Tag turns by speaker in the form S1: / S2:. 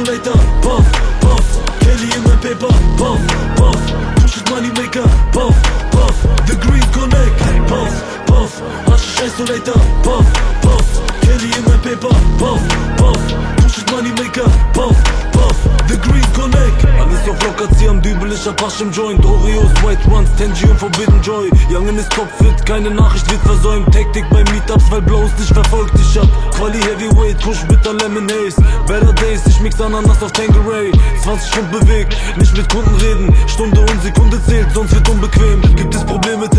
S1: Isolator, puff, puff, Kelly in my paper, puff, puff, push it money maker, puff, puff, the green connect, puff, puff, Hashish Isolator, puff, puff, Kelly in my paper, puff, puff, push it money maker, puff, puff, the green connect. Alles auf locker, zieh am Dübel, ich hab Hasch im Joint, Oreos, White Ones, Tenji und Forbidden Joy. Youngin ist topfit, keine Nachricht wird versäumt, Taktik bei Meetups, weil Blows dich verfolgt. Ich hab Quali Heavyweight, Push bitter Lemon Haze, Better Days, ich mix Ananas auf Tangeray. 20 Stunden bewegt, nicht mit Kunden reden, Stunde und Sekunde zählt, sonst wird unbequem. Gibt es Probleme?